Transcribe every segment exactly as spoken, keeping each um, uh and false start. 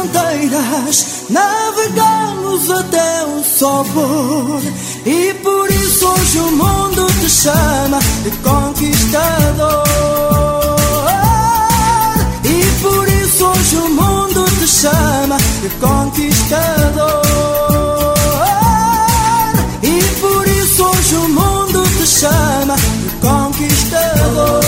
fronteiras, navegamos até o sol pôr. E por isso hoje o mundo te chama de conquistador. E por isso hoje o mundo te chama de conquistador. E por isso hoje o mundo te chama de conquistador.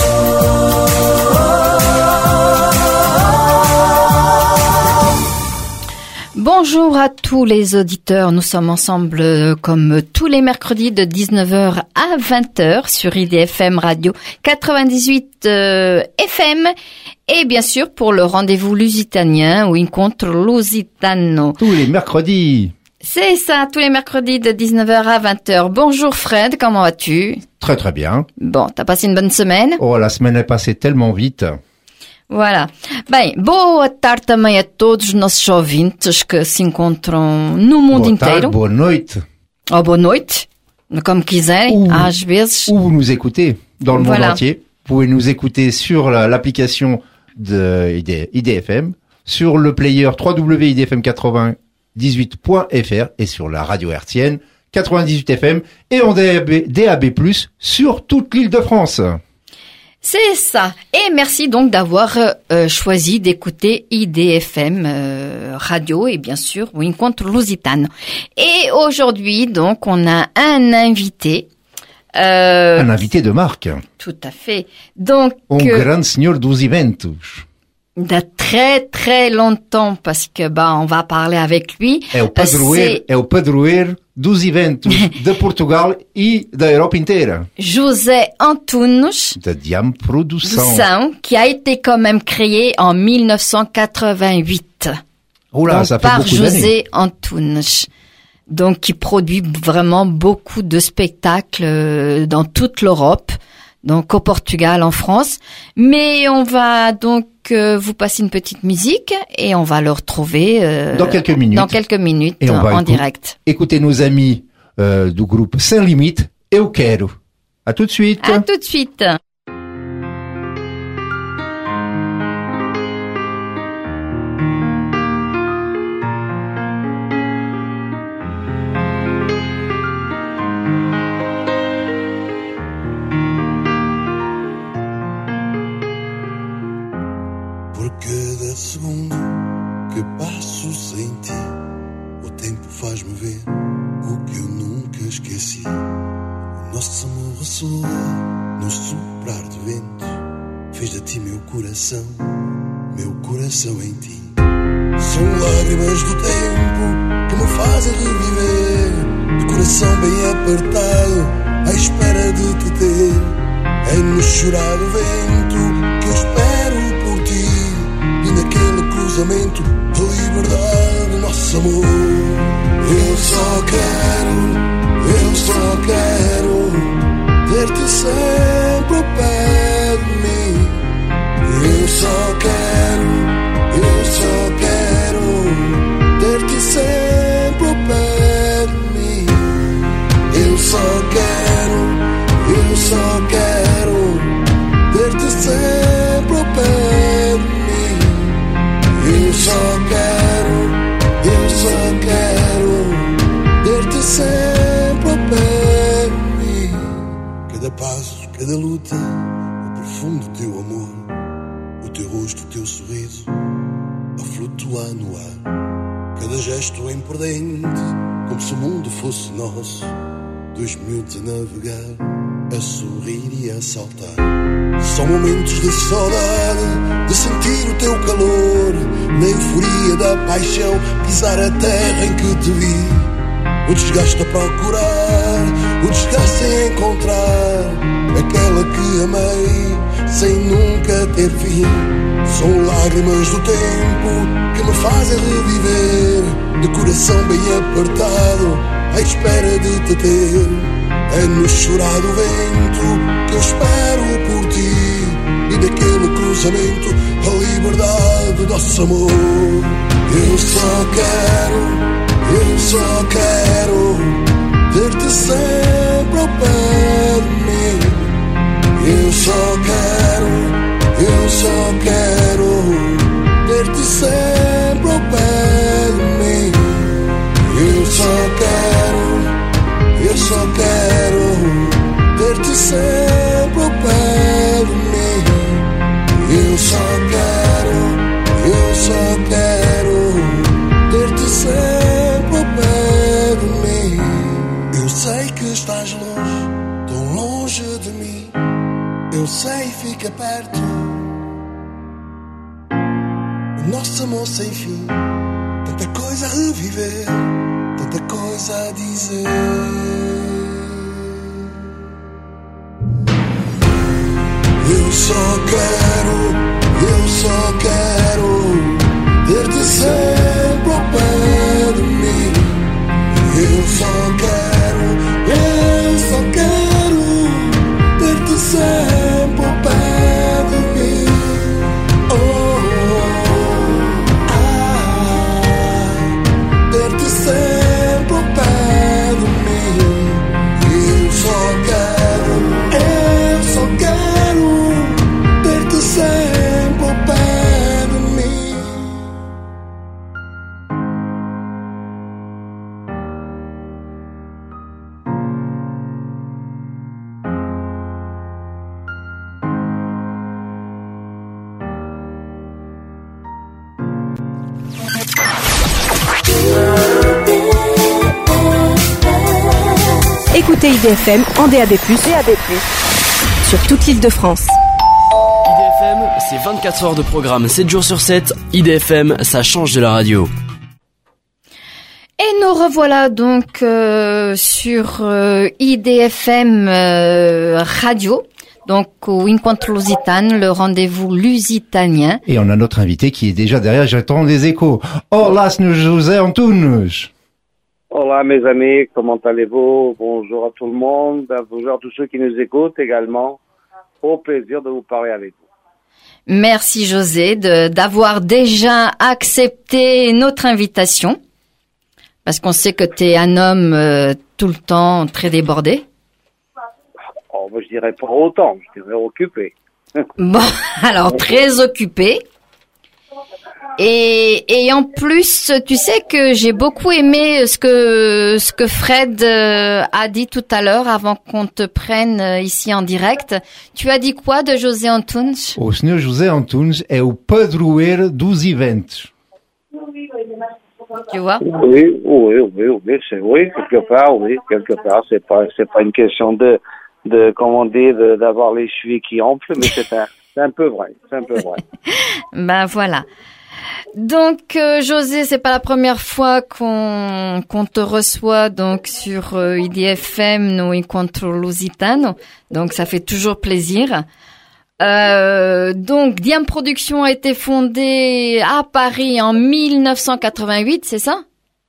Bonjour à tous les auditeurs, nous sommes ensemble euh, comme tous les mercredis de dix-neuf heures à vingt heures sur I D F M Radio quatre-vingt-dix-huit euh, F M et bien sûr pour le rendez-vous lusitanien ou Incontro Lusitano. Tous les mercredis. C'est ça, tous les mercredis de dix-neuf heures à vingt heures. Bonjour Fred, comment vas-tu? Très très bien. Bon, t'as passé une bonne semaine? Oh, la semaine est passée tellement vite. Voilà. Bem, boa tarde também a todos os nossos ouvintes que se encontram no mundo boa inteiro. Tarde, boa noite. Ou boa noite, comme quiserem, Ou, às vezes. Ou vous nous écoutez dans le Voilà. monde entier. Vous pouvez nous écouter sur la, l'application de I D, I D F M, sur le player w w w point i d f m quatre-vingt-dix-huit point f r et sur la radio hertzienne quatre-vingt-dix-huit F M et en D A B, D A B plus, sur toute l'île de France. C'est ça. Et merci donc d'avoir euh, choisi d'écouter I D F M euh, Radio et bien sûr o Encontro Lusitano. Et aujourd'hui, donc, on a un invité. Euh, Un invité de marque. Tout à fait. Donc, Un euh, grand senhor dos eventos. de très très longtemps parce que bah on va parler avec lui. É o padroeiro, C'est é o padroeiro dos eventos de Portugal e da Europa inteira. José Antunes. Da Diam Produção. Produção, qui a été quand même créé en mille neuf cent quatre-vingt-huit. Oula, donc, ça fait par beaucoup d'années. José Antunes. Donc, qui produit vraiment beaucoup de spectacles euh, dans toute l'Europe. Donc, au Portugal, en France. Mais on va donc euh, vous passer une petite musique et on va le retrouver euh, Dans quelques minutes. Dans quelques minutes Et on va en écou- direct. Écoutez nos amis euh, du groupe Sem Limite, Eu Quero. À tout de suite. À tout de suite. Por cada segundo que passo sem ti, o tempo faz-me ver o que eu nunca esqueci. O nosso amor ressoa no soprar de vento, fez de ti meu coração, meu coração em ti. São lágrimas do tempo que me fazem reviver, de coração bem apertado, à espera de te ter. É no chorar do vento que eu espero por ti, e naquele cruzamento a liberdade do nosso amor. Eu só quero, eu só quero ter-te sempre ao pé de mim. Eu só quero, eu só quero ter-te sempre ao pé de mim. Eu só quero, eu só quero ter-te sempre ao pé de mim. Eu só quero, eu só quero ter-te sempre ao pé de mim. Cada passo, cada luta, o perfume do teu amor, o teu rosto, o teu sorriso a flutuar no ar. Cada gesto imprudente, como se o mundo fosse nosso, dois miúdos a navegar, a sorrir e a saltar. São momentos de saudade, de sentir o teu calor, na euforia da paixão, pisar a terra em que te vi. O desgaste a procurar, o desgaste em encontrar aquela que amei, sem nunca ter fim. São lágrimas do tempo que me fazem reviver, de coração bem apertado, à espera de te ter. É no chorar do vento que eu espero por ti, e daquele cruzamento a liberdade do nosso amor. Eu só quero, eu só quero ter-te sempre ao pé de mim. Eu só quero, eu só quero ter-te sempre ao pé só quero ter-te sempre ao pé de mim. Eu só quero, eu só quero ter-te sempre ao pé de mim. Eu sei que estás longe, tão longe de mim. Eu sei, fica perto. O nosso amor sem fim, tanta coisa a reviver, tanta coisa a dizer. Eu só quero, eu só quero ter-te sempre ao pé de mim. Eu só quero, eu só quero ter-te sempre ao pé de mim. Oh, ah, ter-te sempre ao pé de mim. Eu só quero, eu só quero ter-te sempre ao pé de mim. Écoutez I D F M en D A B plus, D A B plus, sur toute l'île de France. I D F M, c'est vingt-quatre heures de programme, sept jours sur sept. I D F M, ça change de la radio. Et nous revoilà donc euh, sur euh, I D F M euh, Radio, donc au Encontro Lusitano, le rendez-vous lusitanien. Et on a notre invité qui est déjà derrière, j'attends des échos. Olá, senhor José Antunes. Hola mes amis, comment allez-vous? Bonjour à tout le monde, bonjour à tous ceux qui nous écoutent également. Au plaisir de vous parler avec vous. Merci José de, d'avoir déjà accepté notre invitation, parce qu'on sait que tu es un homme euh, tout le temps très débordé. Oh, moi, je dirais pas autant, je dirais occupé. Bon, alors très occupé. Et, et en plus, tu sais que j'ai beaucoup aimé ce que ce que Fred euh, a dit tout à l'heure avant qu'on te prenne euh, ici en direct. Tu as dit quoi de José Antunes? O senhor José Antunes é o padroeiro dos eventos. Tu vois? Oui, oui, oui, oui, c'est oui, quelque part, oui, quelque part. C'est pas, c'est pas une question de, de, comment dire, de, d'avoir les chevilles qui enflent, mais c'est un, c'est un peu vrai, c'est un peu vrai. Ben voilà. Donc euh, José, c'est pas la première fois qu'on qu'on te reçoit donc sur euh, I D F M no Encontro Lusitano. Donc ça fait toujours plaisir. Euh, donc Diam Production a été fondée à Paris en mille neuf cent quatre-vingt-huit, c'est ça?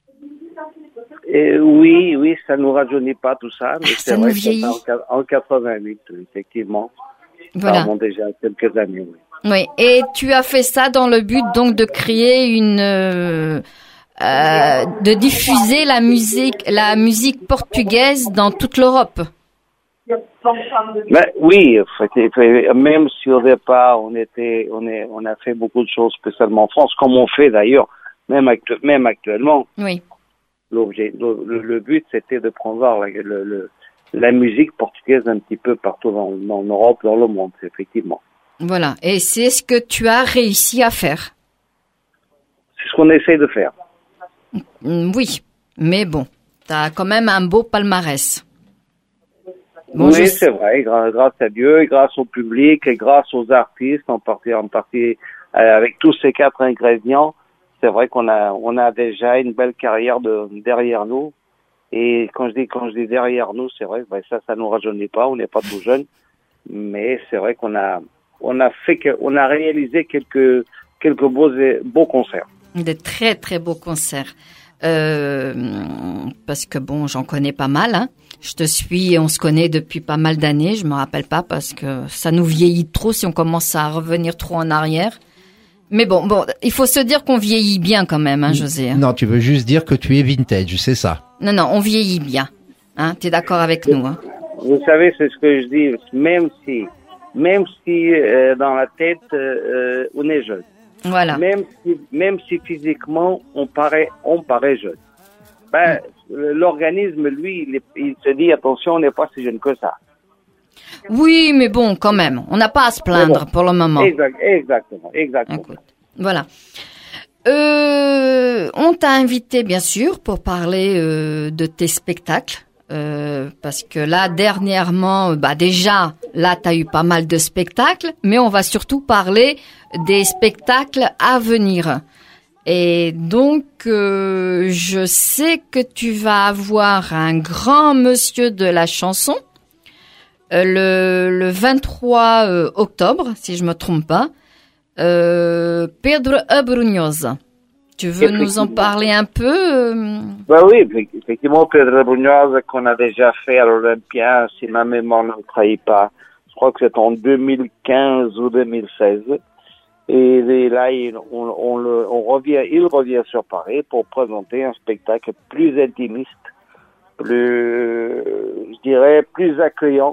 Et oui, oui, ça nous rajeunit pas tout ça, mais Ah, c'est ça vrai nous vieillit. que en, en quatre-vingt-huit, effectivement. Voilà. Ça remonte déjà à quelques années, oui. Oui, et tu as fait ça dans le but donc de créer une, euh, euh, de diffuser la musique, la musique portugaise dans toute l'Europe. Ben, oui, même si au départ on était, on est, on a fait beaucoup de choses spécialement en France, comme on fait d'ailleurs, même, actu- même actuellement. Oui. L'objet, le, le, le but c'était de promouvoir la, le, le, la musique portugaise un petit peu partout dans, dans l'Europe, dans le monde, effectivement. Voilà, et c'est ce que tu as réussi à faire. C'est ce qu'on essaie de faire. Mm, Oui, mais bon, tu as quand même un beau palmarès. Bon, oui, je- c'est vrai, gra- grâce à Dieu, et grâce au public, et grâce aux artistes, en partie, en partie, euh, avec tous ces quatre ingrédients, c'est vrai qu'on a, on a déjà une belle carrière de, derrière nous. Et quand je dis, quand je dis derrière nous, c'est vrai, ben ça, ça nous rajeunit pas, on n'est pas tout jeune, mais c'est vrai qu'on a, on a fait que, on a réalisé quelques, quelques beaux, beaux concerts. de très très beaux concerts. Euh, parce que bon, j'en connais pas mal. Hein. Je te suis et on se connaît depuis pas mal d'années. Je me rappelle pas parce que ça nous vieillit trop si on commence à revenir trop en arrière. Mais bon, bon, il faut se dire qu'on vieillit bien quand même, hein, José. Non, tu veux juste dire que tu es vintage, c'est ça. Non, non, on vieillit bien. Hein, t'es d'accord avec nous, hein? Vous savez, c'est ce que je dis, même si, même si euh, dans la tête, euh, on est jeune. Voilà. Même si, même si physiquement, on paraît, on paraît jeune. ben, l'organisme, lui, il, est, il se dit, attention, on n'est pas si jeune que ça. Oui, mais bon, quand même, on n'a pas à se plaindre bon, pour le moment. Exact, exactement, exactement. Écoute, voilà. Euh, on t'a invité, bien sûr, pour parler euh, de tes spectacles. Euh, parce que là, dernièrement, bah déjà, là, t'as eu pas mal de spectacles, mais on va surtout parler des spectacles à venir. Et donc, euh, je sais que tu vas avoir un grand monsieur de la chanson euh, le, le vingt-trois euh, octobre, si je me trompe pas, euh, Pedro Abrunhosa. Tu veux nous en parler un peu euh... Ben oui, effectivement, Pedro Abrunhosa qu'on a déjà fait à l'Olympia, si ma mémoire ne me trahit pas. Je crois que c'est en deux mille quinze ou deux mille seize. Et là, il, on, on, le, on revient, il revient sur Paris pour présenter un spectacle plus intimiste, plus, je dirais, plus accueillant.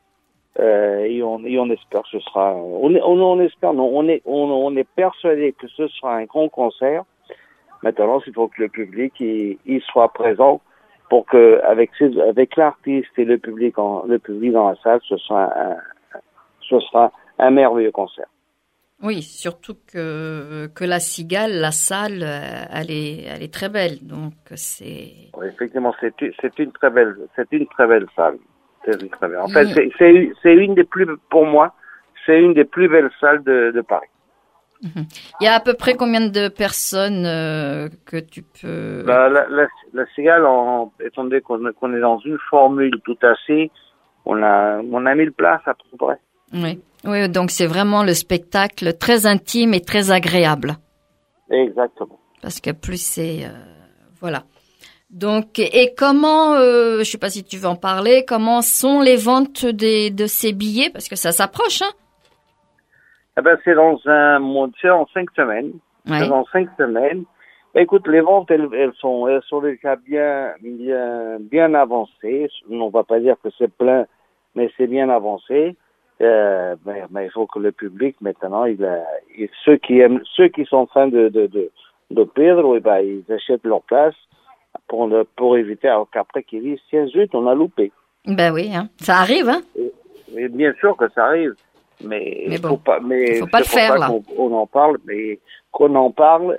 Euh, et, on, et on espère que ce sera, on, on, on espère, non, on est, on, on est persuadé que ce sera un grand concert. Maintenant, il faut que le public il, il soit présent pour que, avec, ses, avec l'artiste et le public, en, le public dans la salle, ce sera un, ce sera un merveilleux concert. Oui, surtout que que la Cigale, la salle, elle est elle est très belle, donc c'est. Oui, effectivement, c'est c'est une très belle c'est une très belle salle. C'est une très belle. En fait, mmh. c'est c'est c'est une des plus pour moi, c'est une des plus belles salles de de Paris. Mmh. Il y a à peu près combien de personnes euh, que tu peux. La la la, la Cigale, en, étant donné qu'on qu'on est dans une formule tout assez, on a on a mille places à peu près. Oui. Oui, donc c'est vraiment le spectacle très intime et très agréable. Exactement. Parce que plus c'est... Euh, voilà. Donc, et comment, euh, je sais pas si tu veux en parler, comment sont les ventes des, de ces billets? Parce que ça s'approche, hein? Eh ben, c'est dans un mois, c'est dans cinq semaines. Ouais. C'est dans cinq semaines. Écoute, les ventes, elles, elles sont, elles sont déjà bien, bien, bien avancées. On va pas dire que c'est plein, mais c'est bien avancé. Euh, mais, mais il faut que le public maintenant, il a, il, ceux qui aiment, ceux qui sont fans de de de, de Pedro, et ben ils achètent leur place pour le, pour éviter alors qu'après qu'ils disent tiens zut on a loupé. Ben oui, hein. Ça arrive, hein. Et, et bien sûr que ça arrive, mais mais bon, faut pas, mais faut pas le faire là. On, on en parle, mais qu'on en parle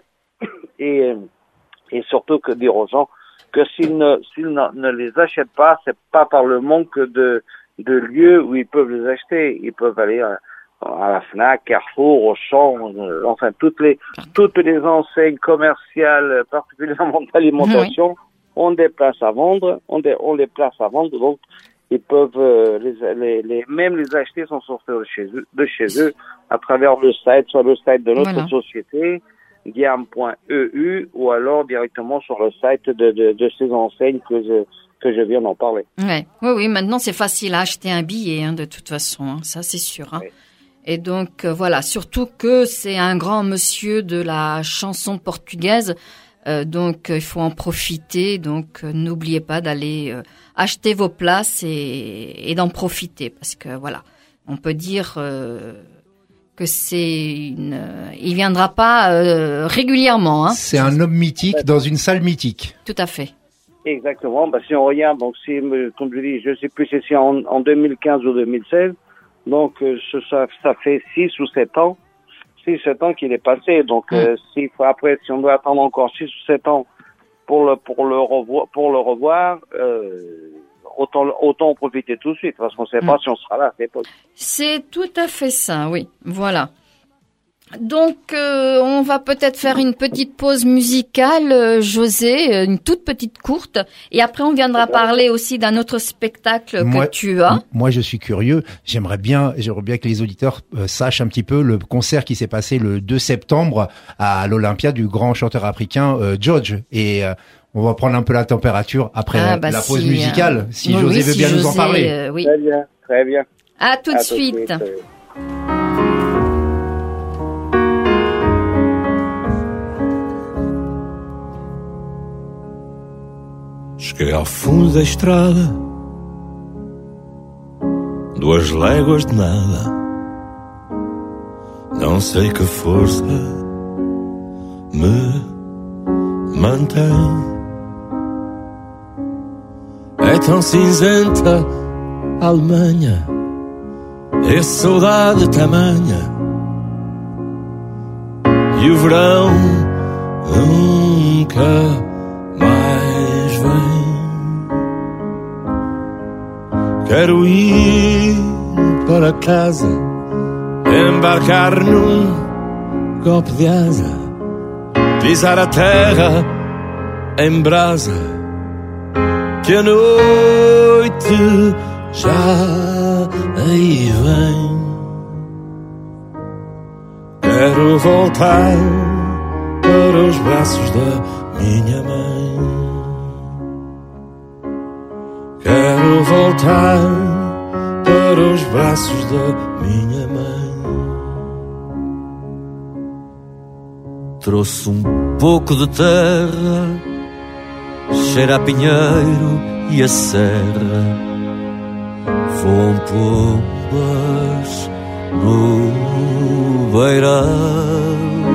et et surtout que dire aux gens que s'ils ne s'ils ne, ne les achètent pas, c'est pas par le manque de de lieux où ils peuvent les acheter. Ils peuvent aller à, à la Fnac, Carrefour, Auchan, euh, enfin toutes les toutes les enseignes commerciales, particulièrement d'alimentation, oui. ont des places à vendre, ont des ont les places à vendre, donc ils peuvent euh, les, les les même les acheter sans sortir de chez eux de chez eux à travers le site, sur le site de notre voilà. société guiam point e u ou alors directement sur le site de de, de ces enseignes que je que je viens d'en parler. Ouais. Oui, oui, maintenant c'est facile à acheter un billet, hein, de toute façon, hein, ça c'est sûr. Hein. Oui. Et donc euh, voilà, surtout que c'est un grand monsieur de la chanson portugaise, euh, donc il euh, faut en profiter. Donc euh, n'oubliez pas d'aller euh, acheter vos places et, et d'en profiter, parce que voilà, on peut dire euh, que c'est une, euh, il viendra pas euh, régulièrement. Hein. C'est un homme mythique dans une salle mythique. Tout à fait. Exactement. Bah, si on regarde, donc si, comme je dis, je sais plus si c'est en, en deux mille quinze ou deux mille seize, donc euh, ça, ça fait six ou sept ans, six sept ans qu'il est passé. Donc, mmh. euh, s'il faut après, si on doit attendre encore six ou sept ans pour le pour le revoir, pour le revoir, euh, autant autant en profiter tout de suite, parce qu'on ne sait mmh. pas si on sera là à cette époque. C'est tout à fait ça, oui. Voilà. Donc, euh, on va peut-être faire une petite pause musicale, euh, José, une toute petite courte, et après on viendra parler aussi d'un autre spectacle moi, que tu as. Moi, je suis curieux. J'aimerais bien, j'aimerais bien que les auditeurs euh, sachent un petit peu le concert qui s'est passé le deux septembre à l'Olympia du grand chanteur africain euh, George. Et euh, on va prendre un peu la température après ah, bah la pause si, musicale, euh, si oui, José oui, veut si bien José, nous en parler. Euh, oui. Très bien, très bien. À tout de suite. suite. Cheguei ao fundo da estrada, duas léguas de nada. Não sei que força me mantém. tão cinzenta a Alemanha, é saudade tamanha, e o verão nunca mais vem. Quero ir para casa, embarcar num golpe de asa, pisar a terra em brasa, que a noite já aí vem. Quero voltar para os braços da minha mãe. Quero voltar para os braços da minha mãe. Trouxe um pouco de terra, cheira a pinheiro e a serra, voam pombas no beirão.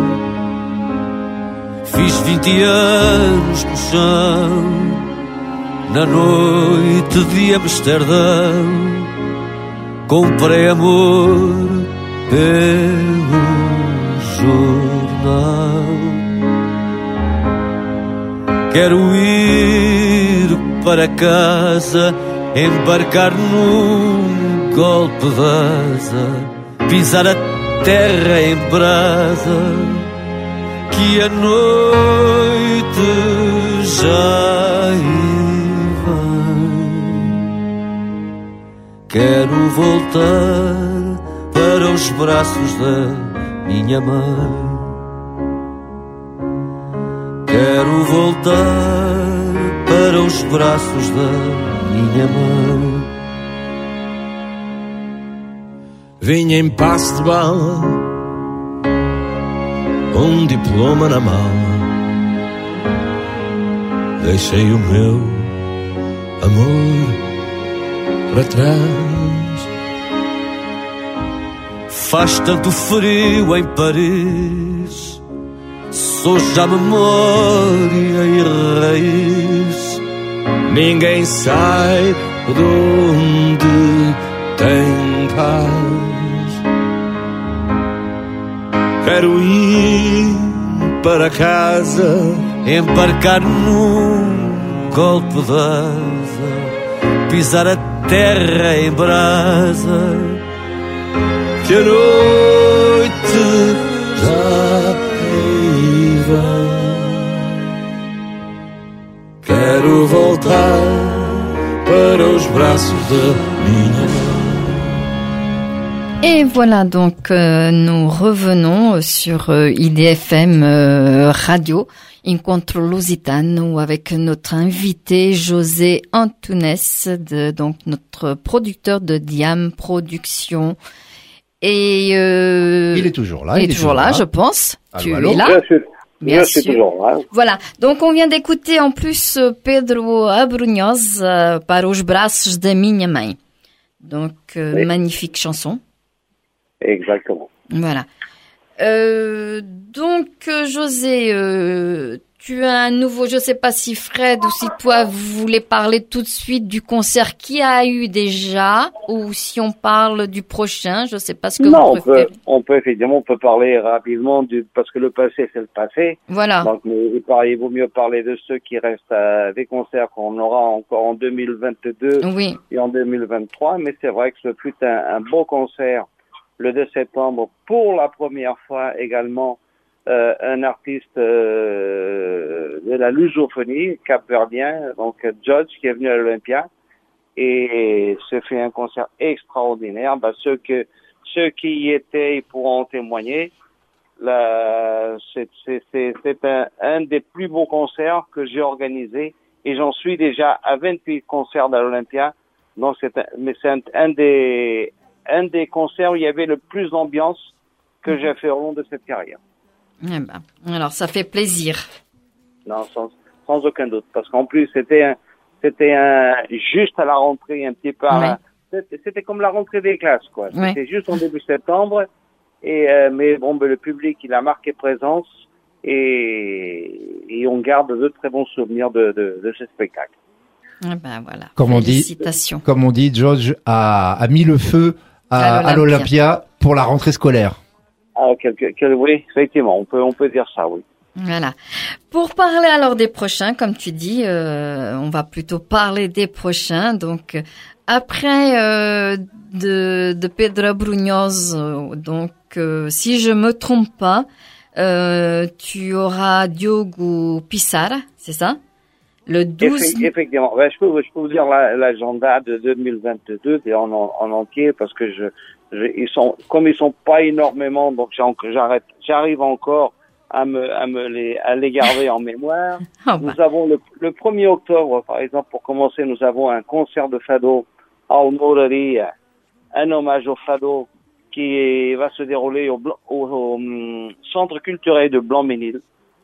Fiz vinte anos no chão, na noite de Amsterdão. Comprei amor pelo jornal. Quero ir para casa, embarcar num golpe de asa, pisar a terra em brasa, que a noite já vem. Quero voltar para os braços da minha mãe. Quero voltar para os braços da minha mãe. Vinha em passo de bala, um diploma na mala. Deixei o meu amor para trás. Faz tanto frio em Paris, sou já memória e raiz. Ninguém sai de onde tem paz. Quero ir para casa, embarcar num golpe de asa, pisar a terra em brasa, que a noite já vem. Quero voltar para os braços da minha mãe. Et voilà, donc euh, nous revenons sur euh, I D F M euh, Radio, Incontro Lusitano, avec notre invité José Antunes, de, donc notre producteur de Diam Productions. Et euh, il est toujours là. Il, il est toujours là, là, je pense. Allô, tu allô. es là? Bien sûr. Bien Je sûr. suis toujours là. Voilà. Donc, on vient d'écouter en plus Pedro Abrunhoz, euh, Para os braços da minha mãe. Donc, euh, oui. Magnifique chanson. Exactement. Voilà. Euh, donc, José, euh, tu as un nouveau, je sais pas si Fred ou si toi vous voulez parler tout de suite du concert qui a eu déjà, ou si on parle du prochain, je sais pas ce que non, vous préférez. Non, on, on peut effectivement, on peut parler rapidement du, parce que le passé c'est le passé. Voilà. Donc, mais, il vaut mieux parler de ceux qui restent à des concerts qu'on aura encore en deux mille vingt-deux oui. et en deux mille vingt-trois. Mais c'est vrai que ce fut un, un beau concert le deux septembre pour la première fois également. Euh, un artiste euh, de la lusophonie capverdien, donc Judge, qui est venu à l'Olympia, et ce fait un concert extraordinaire. Bah, ceux que ceux qui y étaient, ils pourront en témoigner. La, c'est c'est c'est, c'est un, un des plus beaux concerts que j'ai organisé, et j'en suis déjà à vingt-huit concerts à l'Olympia. Donc c'est un, mais c'est un, un des un des concerts où il y avait le plus d'ambiance que j'ai fait au long de cette carrière. Eh ben, alors ça fait plaisir. Non, sans, sans aucun doute, parce qu'en plus c'était un, c'était un juste à la rentrée, un petit peu. Ouais. À, c'était, c'était comme la rentrée des classes, quoi. Ouais. C'était juste en début septembre, et euh, mais bon, ben, le public il a marqué présence, et, et on garde de très bons souvenirs de, de, de ce spectacle. Ah ben voilà. Comme on dit, Félicitations. comme on dit, George a, a mis le feu à, à l'Olympia pour la rentrée scolaire. Ah, quelque, quel, oui, effectivement, on peut, on peut dire ça, oui. Voilà. Pour parler alors des prochains, comme tu dis, euh, on va plutôt parler des prochains. Donc, après euh, de, de Pedro Brunhosa, donc euh, si je me trompe pas, euh, tu auras Diogo Pissarra, c'est ça? Le douze. Effectivement. Ben, je peux, je peux vous dire la, l'agenda de deux mille vingt-deux en, en entier parce que je, je, ils sont, comme ils sont pas énormément, donc j'arrête, j'arrive encore à me, à me les, à les garder en mémoire. Oh bah. Nous avons le, le premier octobre, par exemple, pour commencer, nous avons un concert de fado à Almoraria, un hommage au fado qui est, va se dérouler au, au, au, au centre culturel de Blanc-Ménil.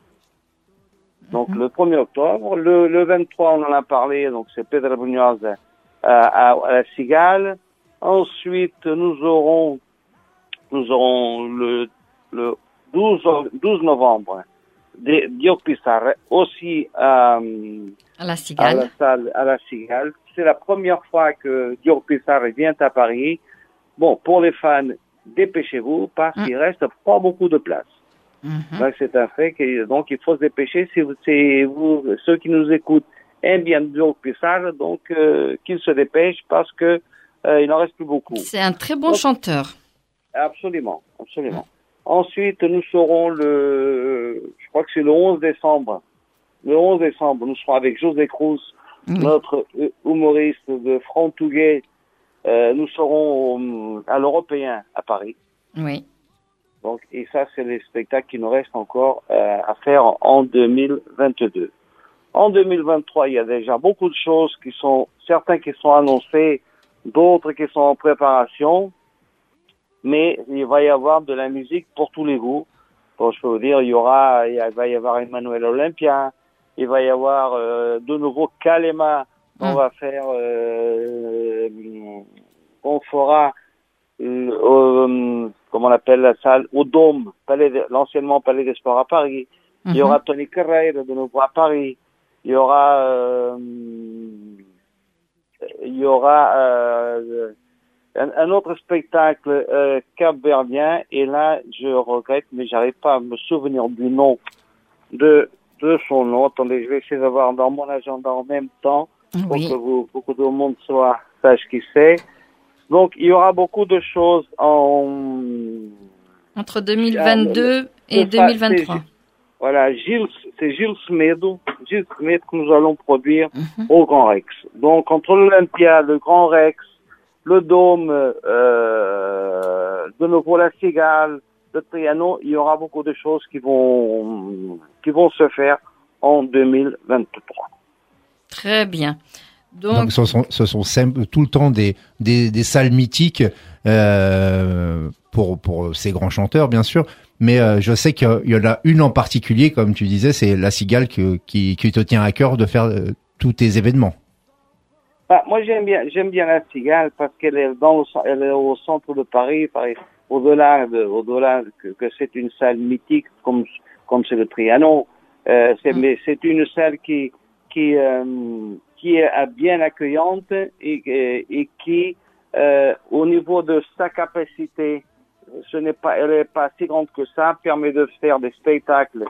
Donc, mm-hmm. le premier octobre. Le, le vingt-trois, on en a parlé, donc c'est Pedro Brunhosa à, à, à la Cigale. Ensuite, nous aurons, nous aurons le, le douze novembre, Diogo Pissarra, aussi à, à la Cigale. À la salle, à la Cigale. C'est la première fois que Diogo Pissarra vient à Paris. Bon, pour les fans, dépêchez-vous parce mm. qu'il reste pas beaucoup de place. Mm-hmm. Donc, c'est un fait que, donc, il faut se dépêcher. Si vous, si vous, ceux qui nous écoutent aiment bien Diogo Pissarra, donc, euh, qu'ils se dépêchent parce que, euh, il n'en reste plus beaucoup. C'est un très bon donc, chanteur. Absolument, absolument. Mm. Ensuite, nous serons le, je crois que c'est le onze décembre. Le onze décembre, nous serons avec José Cruz, mmh. notre humoriste de Frontouguet. Euh, nous serons à l'Européen à Paris. Oui. Donc, et ça, c'est les spectacles qui nous restent encore euh, à faire en deux mille vingt-deux. En deux mille vingt-trois, il y a déjà beaucoup de choses qui sont, certains qui sont annoncés, d'autres qui sont en préparation. Mais il va y avoir de la musique pour tous les goûts. Bon, je peux vous dire, il y aura, il va y avoir Emmanuel Olympia, il va y avoir euh, de nouveau Kalema, on mmh. va faire, euh, on fera, euh, euh, comment on appelle la salle, au Dôme, palais de, l'anciennement Palais des Sports à Paris. Mmh. Il y aura Tony Carreira de nouveau à Paris. Il y aura, euh, il y aura, euh, Un, un autre spectacle euh, cap-verdien, et là, je regrette, mais j'arrive pas à me souvenir du nom de de son nom. Attendez, je vais essayer d'avoir dans mon agenda en même temps, oui. pour que vous, beaucoup de monde soit, sache qui c'est. Donc, il y aura beaucoup de choses en... Entre deux mille vingt-deux ah, et deux mille vingt-trois. Voilà, Gilles, c'est Gilles Smedo, Gilles Smedo que nous allons produire mm-hmm. au Grand Rex. Donc, entre l'Olympia, le Grand Rex, le Dôme, euh, de nouveau la Cigale, le Trianon, il y aura beaucoup de choses qui vont qui vont se faire en deux mille vingt-trois. Très bien. Donc, Donc ce sont ce sont simple, tout le temps des des, des salles mythiques euh, pour pour ces grands chanteurs bien sûr, mais euh, je sais qu'il y en a une en particulier, comme tu disais, c'est la Cigale que, qui qui te tient à cœur de faire euh, tous tes événements. Ah, moi, j'aime bien, j'aime bien la Cigale parce qu'elle est dans le, elle est au centre de Paris, Paris au-delà de, au-delà que, que c'est une salle mythique comme, comme c'est le Trianon. Euh, c'est, mais c'est une salle qui, qui, euh, qui est bien accueillante et, et, et qui, euh, au niveau de sa capacité, ce n'est pas, elle est pas si grande que ça, permet de faire des spectacles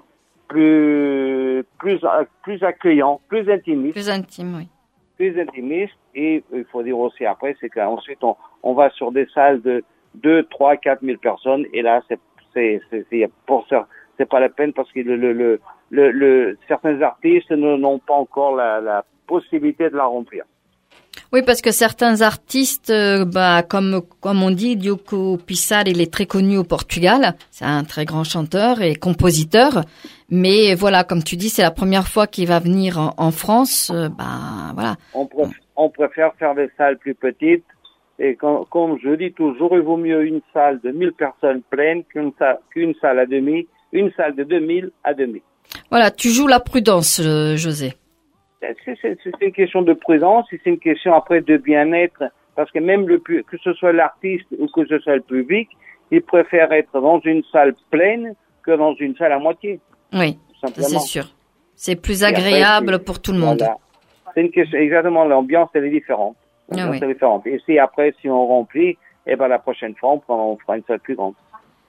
plus, plus, plus accueillants, plus intimistes. Plus intimes, oui. Plus intimiste, et il faut dire aussi après, c'est qu'ensuite on, on va sur des salles de deux, trois, quatre mille personnes, et là c'est c'est c'est, c'est pour ça c'est pas la peine parce que le le le, le, le certains artistes n'ont pas encore la, la possibilité de la remplir. Oui, parce que certains artistes, euh, bah comme comme on dit, Diogo Pissarra, il est très connu au Portugal, c'est un très grand chanteur et compositeur. Mais voilà, comme tu dis, c'est la première fois qu'il va venir en, en France. Euh, bah voilà. On, préfère, on préfère faire des salles plus petites. Et quand, comme je dis toujours, il vaut mieux une salle de mille personnes pleines qu'une salle, qu'une salle à demi, une salle de deux mille à demi. Voilà, tu joues la prudence, euh, José. C'est, c'est, c'est une question de prudence, et c'est une question après de bien-être, parce que même le que ce soit l'artiste ou que ce soit le public, il préfère être dans une salle pleine que dans une salle à moitié. Oui, c'est sûr. C'est plus agréable après, pour tout le monde. Voilà. C'est une question, exactement, l'ambiance, elle est différente. L'ambiance, Ah oui. elle est différente. Et si après, si on remplit, eh ben, la prochaine fois, on, prend, on fera une salle plus grande.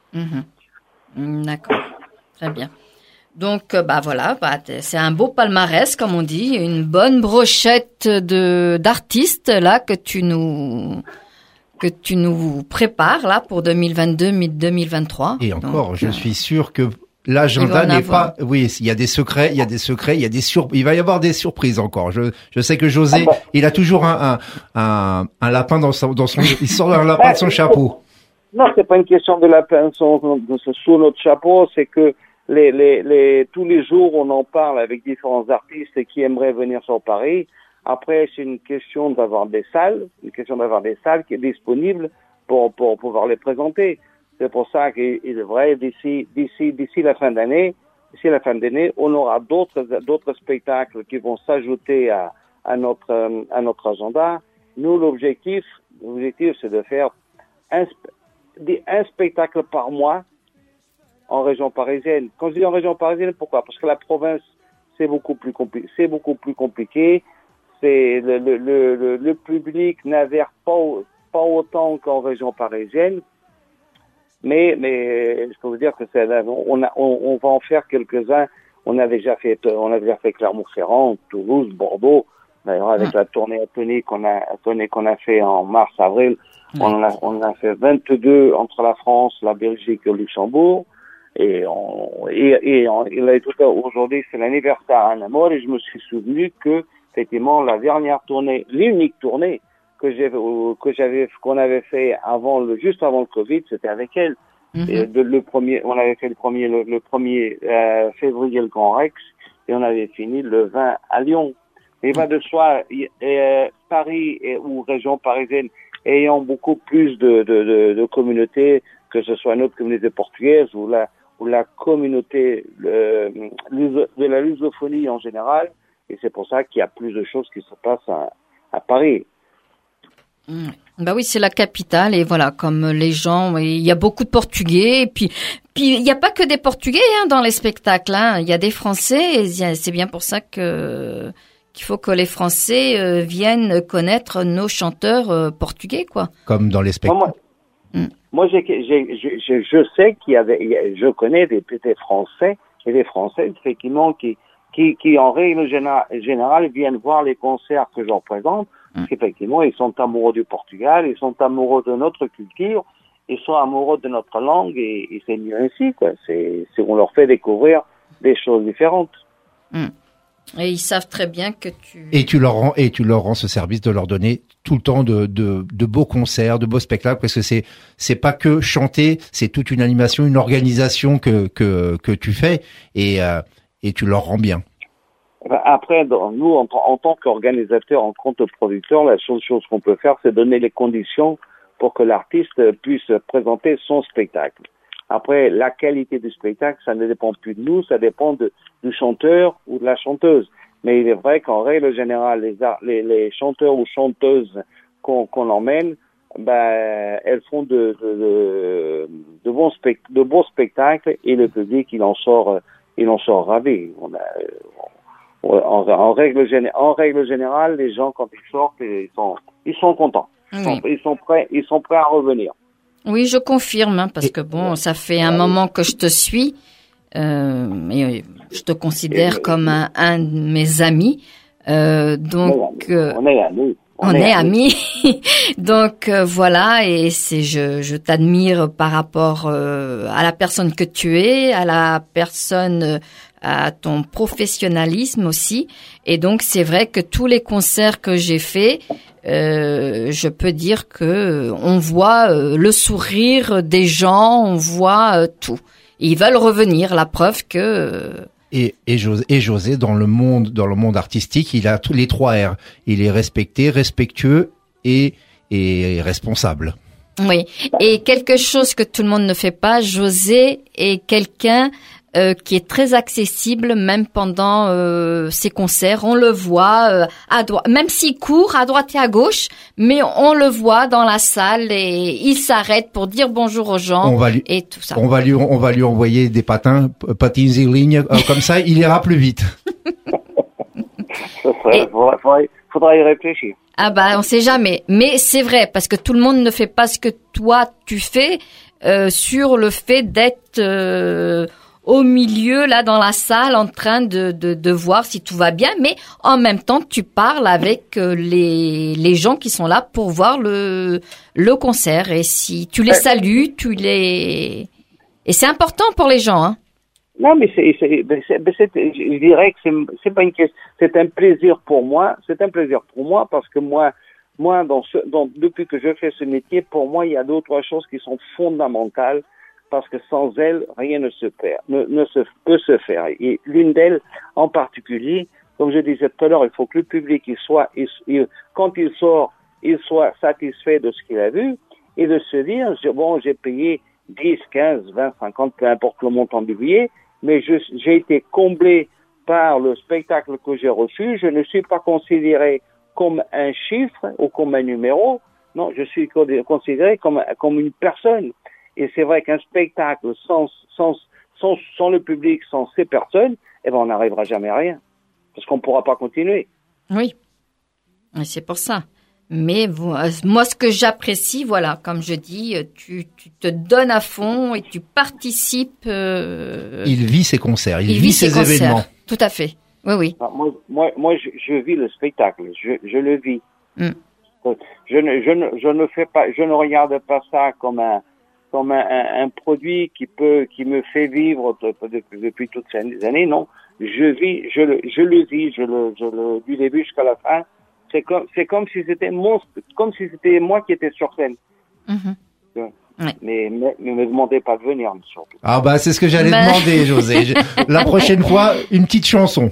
Mhm. D'accord, très bien. Donc, euh, bah voilà, bah, t- c'est un beau palmarès, comme on dit, une bonne brochette de d'artistes là que tu nous que tu nous prépares là pour deux mille vingt-deux deux mille vingt-trois. Et encore, Donc, je euh, suis sûr que Il l'agenda va en n'est avoir. pas. Oui, il y a des secrets, il y a des secrets, il y a des sur. Il va y avoir des surprises encore. Je, je sais que José, Ah bah. il a toujours un, un, un, un lapin dans son, dans son. Il sort un lapin de son chapeau. Non, c'est pas une question de la sous, sous notre chapeau, c'est que les, les, les, tous les jours, on en parle avec différents artistes qui aimeraient venir sur Paris. Après, c'est une question d'avoir des salles, une question d'avoir des salles qui est disponibles pour, pour pouvoir les présenter. C'est pour ça qu'il est vrai, d'ici, d'ici, d'ici la fin d'année, d'ici la fin d'année, on aura d'autres, d'autres spectacles qui vont s'ajouter à, à notre, à notre agenda. Nous, l'objectif, l'objectif, c'est de faire un, des, un spectacle par mois en région parisienne. Quand je dis en région parisienne, pourquoi? Parce que la province, c'est beaucoup plus compliqué, c'est beaucoup plus compliqué. C'est le, le, le, le public n'adhère pas, pas autant qu'en région parisienne. Mais, mais, je peux vous dire que c'est, on a, on, on va en faire quelques-uns. On a déjà fait, on a déjà fait Clermont-Ferrand, Toulouse, Bordeaux. D'ailleurs, avec mmh. la tournée atonique qu'on a, atonique qu'on a fait en mars-avril, mmh. on a, on a fait vingt-deux entre la France, la Belgique et le Luxembourg. Et on, et, et, on, et là, tout à, aujourd'hui, c'est l'anniversaire à Namur et je me suis souvenu que, effectivement, la dernière tournée, l'unique tournée que j'avais, que j'avais, qu'on avait fait avant le, juste avant le Covid, c'était avec elle. Mm-hmm. Et de, le premier, on avait fait le premier, le, le premier, euh, février, le Grand Rex, et on avait fini le vingt à Lyon. Et va de soi, euh, Paris et, ou région parisienne ayant beaucoup plus de, de, de, de communautés, que ce soit notre communauté portugaise ou la, ou la communauté euh, de la lusophonie en général, et c'est pour ça qu'il y a plus de choses qui se passent à, à Paris. Mmh. Bah oui, c'est la capitale et voilà, comme les gens, il y a beaucoup de Portugais et puis puis il n'y a pas que des Portugais hein, dans les spectacles, hein. Il y a des Français et c'est bien pour ça que qu'il faut que les Français euh, viennent connaître nos chanteurs euh, portugais, quoi. Comme dans les spectacles. Moi, mmh. moi j'ai, j'ai, j'ai, je sais qu'il y avait, je connais des, des Français et des Français effectivement qui qui qui en règle générale viennent voir les concerts que je représente. Parce qu'effectivement, ils sont amoureux du Portugal, ils sont amoureux de notre culture, ils sont amoureux de notre langue, et, et c'est mieux ainsi, quoi. C'est, c'est, on leur fait découvrir des choses différentes. Mmh. Et ils savent très bien que tu... Et tu leur rends, et tu leur rends ce service de leur donner tout le temps de, de, de beaux concerts, de beaux spectacles, parce que c'est, c'est pas que chanter, c'est toute une animation, une organisation que, que, que tu fais, et, euh, et tu leur rends bien. Après, nous, en, en tant qu'organisateurs, en tant que producteurs, la seule chose qu'on peut faire, c'est donner les conditions pour que l'artiste puisse présenter son spectacle. Après, la qualité du spectacle, ça ne dépend plus de nous, ça dépend de, du chanteur ou de la chanteuse. Mais il est vrai qu'en règle générale, les, les, les chanteurs ou chanteuses qu'on, qu'on emmène, ben, elles font de, de, de, de, bons, spect, de bons spectacles et le public, il en sort, il en sort ravi. On a, En, en, règle, en règle générale, les gens, quand ils sortent, ils sont, ils sont contents. Ils, oui. sont, ils sont prêts, ils sont prêts à revenir. Oui, je confirme, hein, parce et, que bon, ça fait un moment que je te suis, euh, et je te considère et, comme un, un de mes amis. Euh, donc, on est amis. On, on est, est amis. Donc euh, voilà, et c'est je, je t'admire par rapport euh, à la personne que tu es, à la personne. Euh, à ton professionnalisme aussi. Et donc, c'est vrai que tous les concerts que j'ai faits, euh, je peux dire que on voit euh, le sourire des gens, on voit euh, tout. Et ils veulent revenir, la preuve que... Euh... Et, et, José, et José, dans le monde, dans le monde artistique, il a tous les trois R. Il est respecté, respectueux et, et responsable. Oui. Et quelque chose que tout le monde ne fait pas, José est quelqu'un... Euh, qui est très accessible même pendant euh, ses concerts. On le voit euh, à droite, même s'il court à droite et à gauche, mais on le voit dans la salle et il s'arrête pour dire bonjour aux gens on va lui, et tout ça. On va lui, on va lui envoyer des patins, patins en ligne, euh, comme ça, il ira plus vite. Ça serait, Et- faudra, faudra, faudra y réfléchir. Ah bah on sait jamais, mais c'est vrai parce que tout le monde ne fait pas ce que toi tu fais euh, sur le fait d'être euh, au milieu là dans la salle en train de, de de voir si tout va bien, mais en même temps tu parles avec euh, les les gens qui sont là pour voir le le concert et si tu les Ouais. salues, tu les et c'est important pour les gens hein. Non, mais c'est, c'est, ben, c'est, ben, c'est- je dirais que c'est, c'est pas une question, c'est un plaisir pour moi, c'est un plaisir pour moi parce que moi, moi, dans ce, dans, depuis que je fais ce métier, pour moi, il y a d'autres choses qui sont fondamentales parce que sans elles, rien ne se perd, ne, ne se, peut se faire. Et l'une d'elles, en particulier, comme je disais tout à l'heure, il faut que le public, il soit, il, il- quand il sort, il soit satisfait de ce qu'il a vu et de se dire, je- bon, j'ai payé dix, quinze, vingt, cinquante, peu importe le montant du billet, mais je, j'ai été comblé par le spectacle que j'ai reçu. Je ne suis pas considéré comme un chiffre ou comme un numéro. Non, je suis considéré comme, comme une personne. Et c'est vrai qu'un spectacle sans, sans, sans, sans le public, sans ces personnes, eh ben, on n'arrivera jamais à rien. Parce qu'on ne pourra pas continuer. Oui. Et c'est pour ça. Mais vous- euh, moi, ce que j'apprécie, voilà, comme je dis, euh, tu, tu te donnes à fond et tu participes. euh, Il vit ses concerts, il, il vit, ses ses concerts. événements. Tout à fait. Oui, oui. Ah, Moi, moi, moi je, je vis le spectacle. Je, je le vis. Mm. Je ne, je ne, je ne fais pas, je ne regarde pas ça comme un, comme un, un, un produit qui peut, qui me fait vivre de- de- depuis toutes ces années. Non, je vis, je le, je le vis, je le, je le, du début jusqu'à la fin. C'est comme, c'est comme si c'était mon, comme si c'était moi qui étais sur scène. Mhm. Ouais. Ouais. Mais, mais, ne me demandez pas de venir, surtout. Ah bah c'est ce que j'allais Bah. demander, José. Je- La prochaine fois, une petite chanson.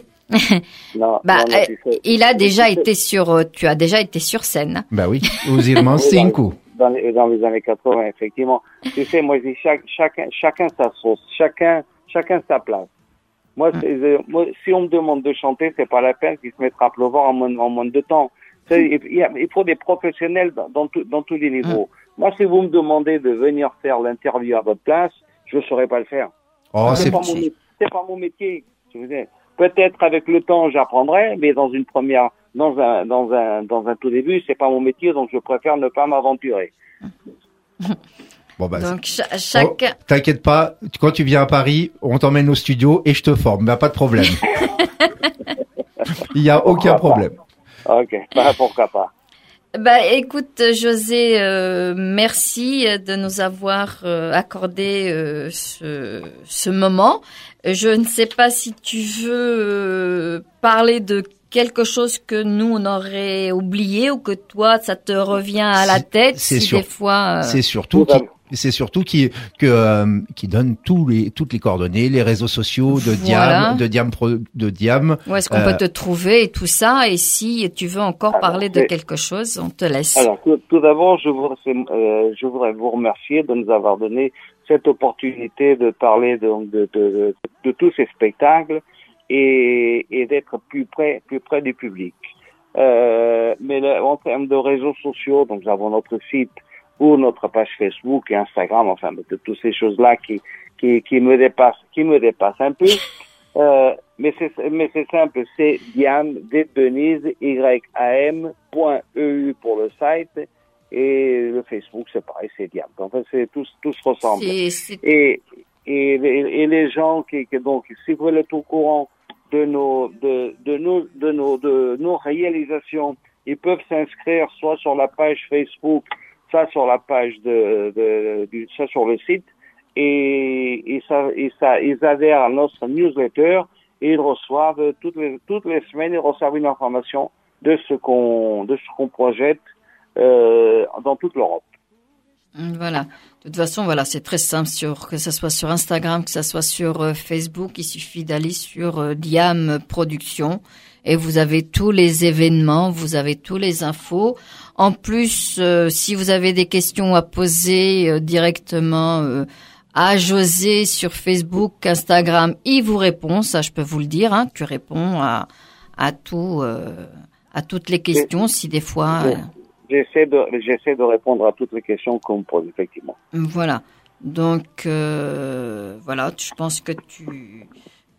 Non, Bah, non, non, euh, tu sais, il a déjà tu sais, été sur, euh, tu as déjà été sur scène. Bah oui, aux Irmãos Cinco. dans les, dans les années quatre-vingts, effectivement. Tu sais, moi, je dis chaque, chacun, chacun sa sauce, chacun, chacun sa place. Moi, c'est, euh, moi, si on me demande de chanter, c'est pas la peine qu'il se mettra à pleuvoir en moins, en moins de temps. Tu sais, il, y a- il faut des professionnels dans, dans, tout- dans tous les niveaux. Moi, si vous me demandez de venir faire l'interview à votre place, je ne saurais pas le faire. Oh, c'est c'est pas mon, mé- c'est pas mon métier. Je veux dire, peut-être avec le temps j'apprendrai, mais dans une première, dans un, dans un, dans un tout début, c'est pas mon métier, donc je préfère ne pas m'aventurer. bon bah. Donc, cha- Oh, chaque, T'inquiète pas, quand tu viens à Paris, on t'emmène au studio et je te forme. Bah pas de problème. Il y a aucun problème. Ok, bah, pourquoi pas. Bah, écoute, José, euh, merci de nous avoir euh, accordé euh, ce, ce moment. Je ne sais pas si tu veux euh, parler de quelque chose que nous on aurait oublié ou que toi ça te revient à la C'est- tête. c'est si sûr. des fois. euh, C'est surtout Tout à qui, c'est surtout qui que euh, qui donne tous les toutes les coordonnées, les réseaux sociaux de Voilà. Diam, de Diam Pro- de Diam. Où est-ce qu'on Euh, peut te trouver et tout ça. Et si tu veux encore Alors, parler de c'est- quelque chose, on te laisse. Alors, tout, tout d'abord, je voudrais, euh, je voudrais vous remercier de nous avoir donné cette opportunité de parler de, de, de, de, de tous ces spectacles et, et d'être plus près, plus près du public. Euh, mais là, en termes de réseaux sociaux, donc nous avons notre site ou notre page Facebook et Instagram, enfin, de toutes ces choses-là qui, qui, qui me dépassent, qui me dépassent un peu. Euh, mais c'est, mais c'est simple, c'est Diam, D de Denise, Y A M, point E U pour le site, et le Facebook, c'est pareil, c'est Diam. En fait, c'est tous, tous ressemblent. C'est- c'est- Et, et, et les gens qui, qui donc, si vous êtes au courant de nos, de, de nos, de nos, de nos réalisations, ils peuvent s'inscrire soit sur la page Facebook, soit sur la page de, de, du, soit sur le site, et, et ça, et ça, ils adhèrent à notre newsletter et ils reçoivent toutes les, toutes les semaines, ils reçoivent une information de ce qu'on, de ce qu'on projette, euh, dans toute l'Europe. Voilà. De toute façon, voilà, c'est très simple, sur, que ce soit sur Instagram, que ce soit sur euh, Facebook, il suffit d'aller sur euh, Diam Production et vous avez tous les événements, vous avez tous les infos. En plus, euh, si vous avez des questions à poser euh, directement euh, à José sur Facebook, Instagram, il vous répond, ça je peux vous le dire, hein, tu réponds à, à tout, euh, à toutes les questions si des fois... euh, J'essaie de, j'essaie de répondre à toutes les questions qu'on me pose, effectivement. Voilà. Donc, euh, voilà, je pense que tu,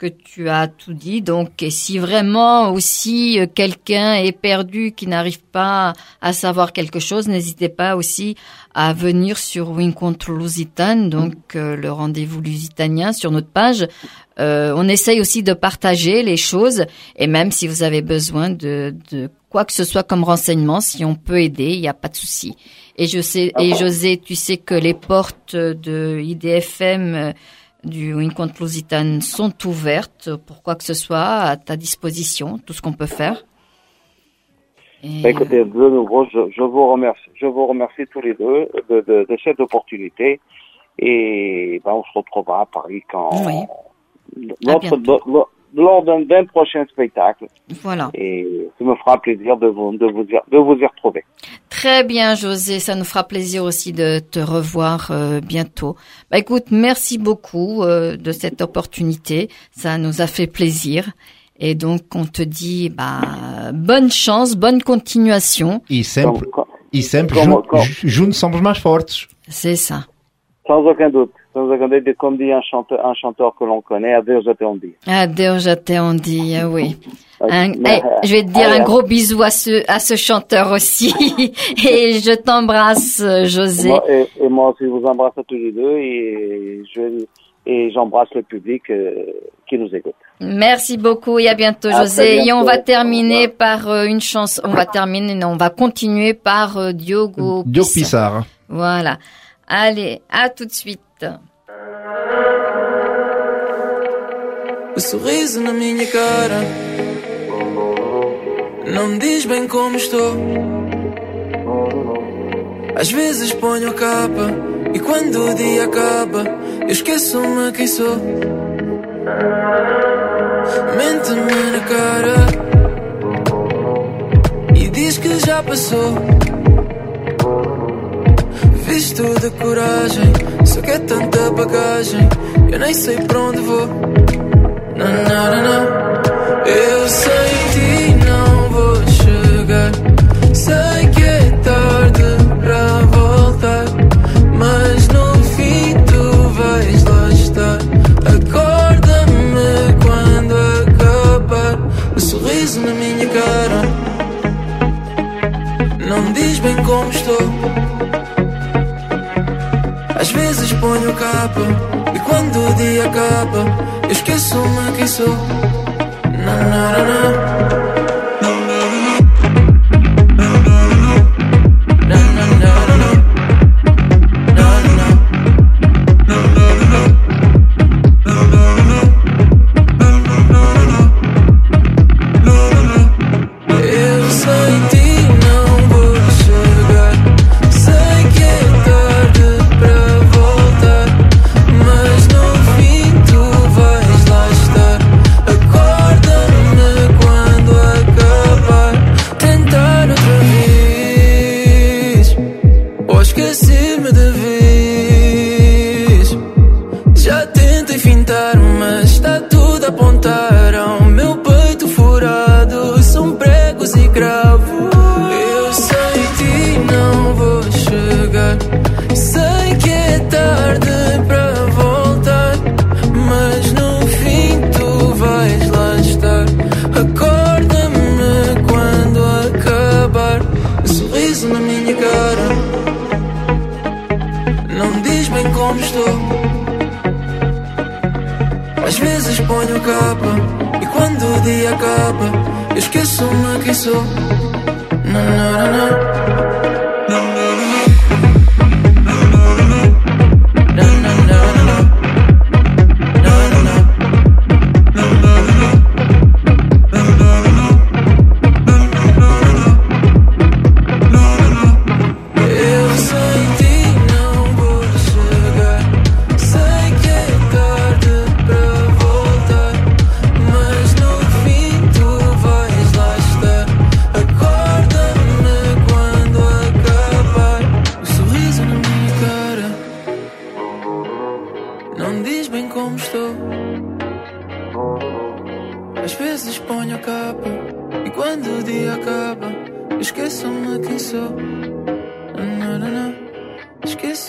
que tu as tout dit. Donc, et si vraiment aussi euh, quelqu'un est perdu, qui n'arrive pas à savoir quelque chose, n'hésitez pas aussi à venir sur Wincontro Lusitano, donc euh, le rendez-vous lusitanien sur notre page. Euh, on essaye aussi de partager les choses, et même si vous avez besoin de, de quoi que ce soit comme renseignement, si on peut aider, il n'y a pas de souci. Et je sais, et José, tu sais que les portes de I D F M euh, du Wincontro Lusitano sont ouvertes pour quoi que ce soit, à ta disposition, tout ce qu'on peut faire. Et... Bah, écoutez, de nouveau, je, je vous remercie, je vous remercie tous les deux de, de, de cette opportunité, et ben, on se retrouvera à Paris quand oui. notre, de, lors d'un, d'un prochain spectacle. Voilà. Et ça me fera plaisir de vous, de vous, de vous y retrouver. Très bien, José. Ça nous fera plaisir aussi de te revoir euh, bientôt. Bah, écoute, merci beaucoup euh, de cette opportunité. Ça nous a fait plaisir. Et donc, on te dit bah, bonne chance, bonne continuation. E sempre, Comme- e sempre como- jun- como- juntos somos mais fortes. C'est ça. Sans aucun doute. Sans aucun doute, comme dit un chanteur, un chanteur que l'on connaît, adeus até um dia. Adeus até um dia, oui. Un, Mais, eh, je vais te dire allez, un gros bisou à ce, à ce chanteur aussi. Et je t'embrasse, José. Moi, et, et moi aussi, je vous embrasse à tous les deux, et je, et j'embrasse le public euh, qui nous écoute. Merci beaucoup et à bientôt, À José. très Et on bientôt. va terminer par euh, une chanson. On va terminer, non, on va continuer par euh, Diogo Diogo Pissarro. Pissarro. Voilà. Allez, à tout de suite. O sorriso na minha cara não me diz bem como estou. Às vezes ponho a capa e quando o dia acaba eu esqueço-me quem sou. Mente-me na cara e diz que já passou. Visto de coragem, só que é tanta bagagem, eu nem sei pra onde vou. Não, não, não, não. Eu sem ti não vou chegar. Sei que é tarde pra voltar, mas no fim tu vais lá estar. Acorda-me quando acabar. O sorriso na minha cara não me diz bem como estou. Às vezes ponho capa e quando o dia acaba eu esqueço-me quem sou. Não, não, não, não.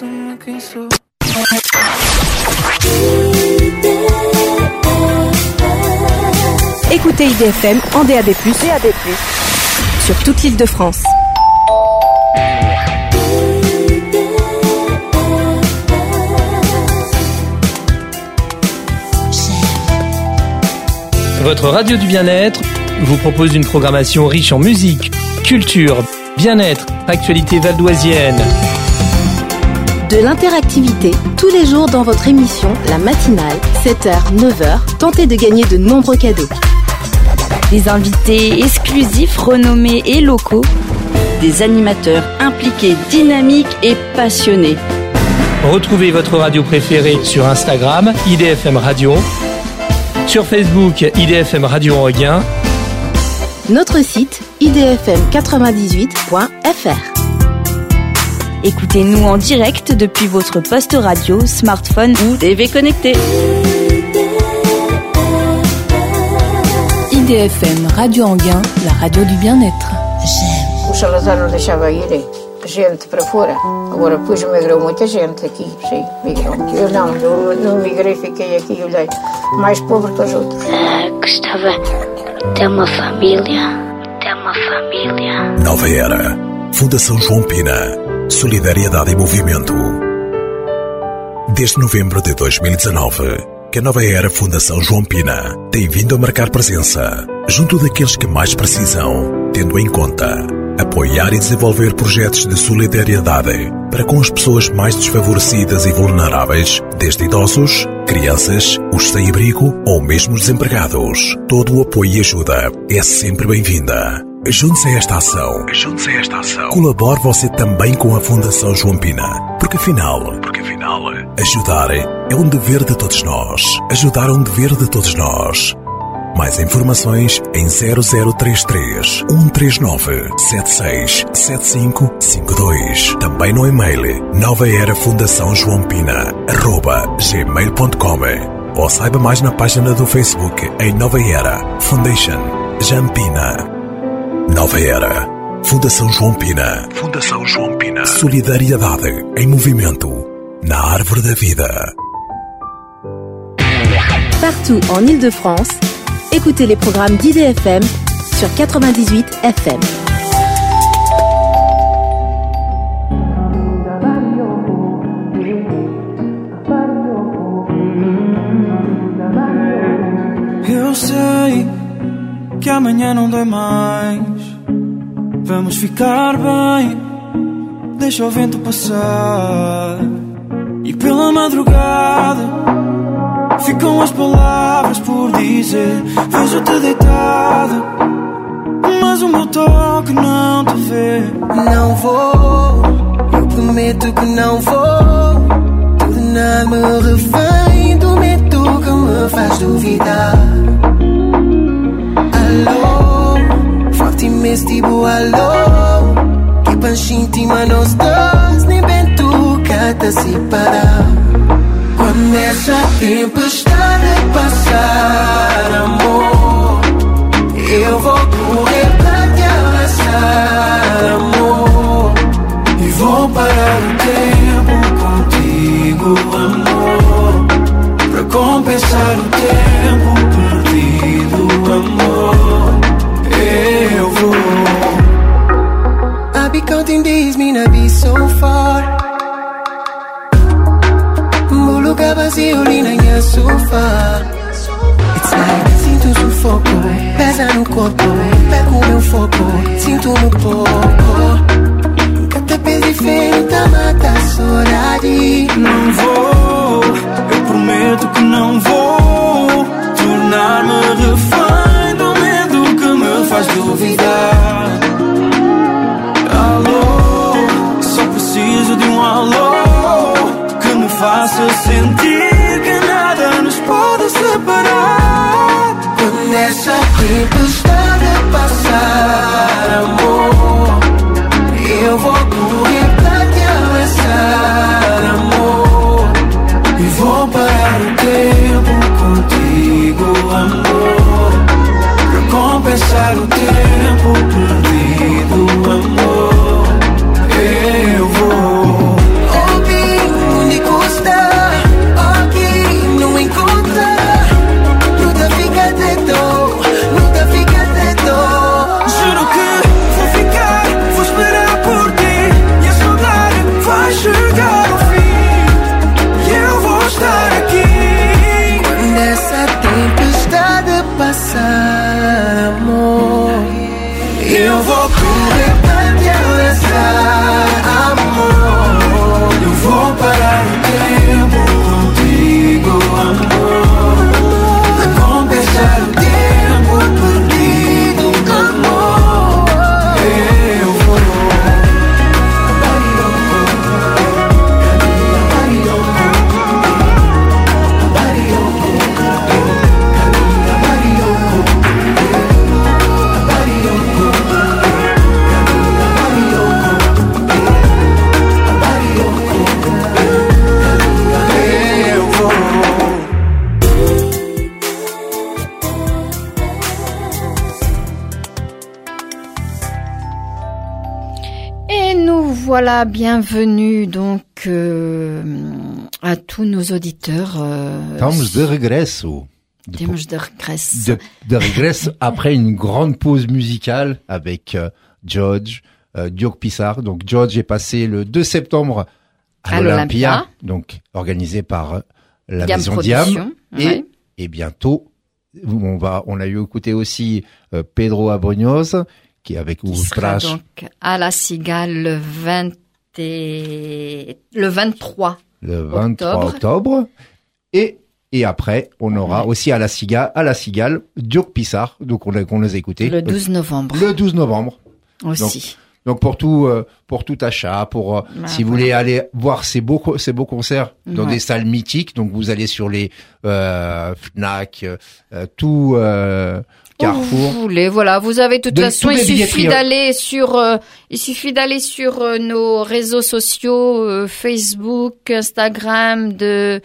Esqueço-me quem sou. Écoutez I D F M en D A B plus, D A B plus, sur toute l'île de France. Votre radio du bien-être vous propose une programmation riche en musique, culture, bien-être, actualité valdoisienne. De l'interactivité tous les jours dans votre émission La Matinale, sept heures neuf heures. Tentez de gagner de nombreux cadeaux. Des invités exclusifs, renommés et locaux. Des animateurs impliqués, dynamiques et passionnés. Retrouvez votre radio préférée sur Instagram, I D F M Radio. Sur Facebook, I D F M Radio Enghien. Notre site i d f m quatre-vingt-dix-huit point f r. Écoutez-nous en direct depuis votre poste radio, smartphone ou T V connecté. I D F M Radio Enghien, la radio du bien-être. O Salazar não deixava ir gente para fora. Agora depois migrou muita gente aqui, sim, migrou. Eu não, eu não migrei, fiquei aqui, olhei, mais pobre que os outros. Ah, gostava de ter uma família, ter uma família. Nova Era, Fundação João Pina, Solidariedade em Movimento. Desde novembro de dois mil e dezanove, que a Nova Era Fundação João Pina tem vindo a marcar presença junto daqueles que mais precisam, tendo em conta apoiar e desenvolver projetos de solidariedade para com as pessoas mais desfavorecidas e vulneráveis, desde idosos, crianças, os sem abrigo ou mesmo desempregados. Todo o apoio e ajuda é sempre bem-vinda. Junte-se a esta ação. Junte-se a esta ação. Colabore você também com a Fundação João Pina, porque afinal, porque afinal, ajudar é um dever de todos nós. Ajudar é um dever de todos nós. Mais informações em zero zero três três, um três nove, sete seis sete cinco cinco dois. Também no e-mail nova era fundação joão pina arroba gmail ponto com ou saiba mais na página do Facebook em Nova Era Foundation Jampina. Nova Era Fundação João Pina. Fundação João Pina. Solidariedade em movimento na árvore da vida. Partout en Île-de-France, écoutez les programmes d'I D F M sur quatre-vingt-dix-huit F M. Eu sei que amanhã não dói mais. Vamos ficar bem, deixa o vento passar. E pela madrugada ficam as palavras por dizer. Vejo-te deitada, mas o meu toque não te vê. Não vou, eu prometo que não vou. Tudo nada me refém do medo que me faz duvidar. Alô, forte imenso tipo alô. Que pancha íntima nós dois, nem bem tu que te separar. Quando essa tempestade passar, amor, eu vou correr pra te abraçar, amor. E vou parar o tempo contigo, amor, pra compensar o tempo perdido, amor. Eu vou. I'll be counting days, me not be so far. Lugar vazio ali na minha sofá. It's like sinto um sufoco, pesa no corpo, perco meu foco, sinto no pouco. Nunca te pedi feio, tá mata a saudade. Não vou, eu prometo que não vou tornar-me refém do medo que me faz duvidar. Alô, só preciso de um alô que me faça sentir que nada nos pode separar. Quando essa tempestade passar, amor, eu vou correr pra te abraçar, amor. E vou parar o tempo contigo, amor, pra compensar o tempo perdido, amor. Eu vou. No Eu vou correr pra te abraçar, amor. Eu vou parar o tempo contigo, amor. A compensar o tempo perdido, amor. Eu vou. Voilà, bienvenue donc euh, à tous nos auditeurs. Euh, Estamos de regresso. Estamos de regresso. De, de regresso après une grande pause musicale avec euh, George, euh, Diogo Pissarro. Donc George est passé le deux septembre à, à l'Olympia, donc organisé par euh, la Diam maison Diam. Et, ouais. et bientôt, on va, on a eu écouté aussi euh, Pedro Abrunhoz, qui est avec qui sera donc à la Cigale le vingt et... le vingt-trois le vingt-trois octobre. Et et après on aura ouais. aussi à la Cigale à la Cigale Diogo Pissarro, donc on a qu'on les a écoutés le douze novembre. Le douze novembre aussi. Donc, donc pour tout euh, pour tout achat, pour euh, bah, si vous voilà. voulez aller voir ces beaux ces beaux concerts dans ouais. des salles mythiques, donc vous allez sur les euh, Fnac, euh, tout euh, Carrefour. Vous voulez, voilà, vous avez de toute de, façon, il suffit d'aller sur, euh, il suffit d'aller sur euh, nos réseaux sociaux, euh, Facebook, Instagram, de,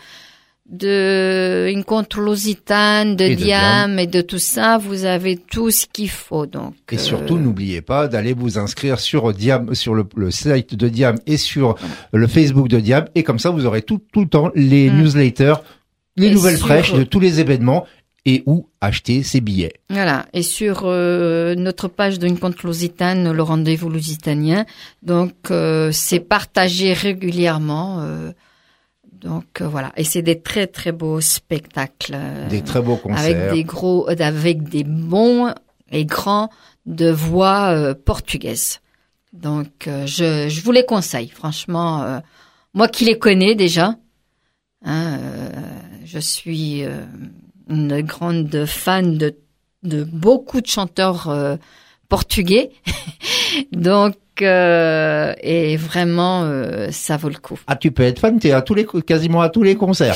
de Incontro Lusitano, de, de Diam, Diam et de tout ça. Vous avez tout ce qu'il faut, donc. Et euh... surtout, n'oubliez pas d'aller vous inscrire sur Diam, sur le, le site de Diam et sur le Facebook de Diam. Et comme ça, vous aurez tout, tout le temps les mmh. newsletters, les et nouvelles sur... fraîches de tous les événements. Et où acheter ses billets. Voilà. Et sur euh, notre page d'Incontro Lusitano, le rendez-vous lusitanien, donc euh, c'est partagé régulièrement. Euh, donc euh, voilà. Et c'est des très très beaux spectacles. Euh, des très beaux concerts. Avec des gros, avec des bons et grands de voix euh, portugaises. Donc euh, je, je vous les conseille. Franchement, euh, moi qui les connais déjà, hein, euh, je suis euh, une grande fan de, de beaucoup de chanteurs euh, portugais. Donc, euh, et vraiment, euh, ça vaut le coup. Ah, tu peux être fan, t'es à tous les, quasiment à tous les concerts.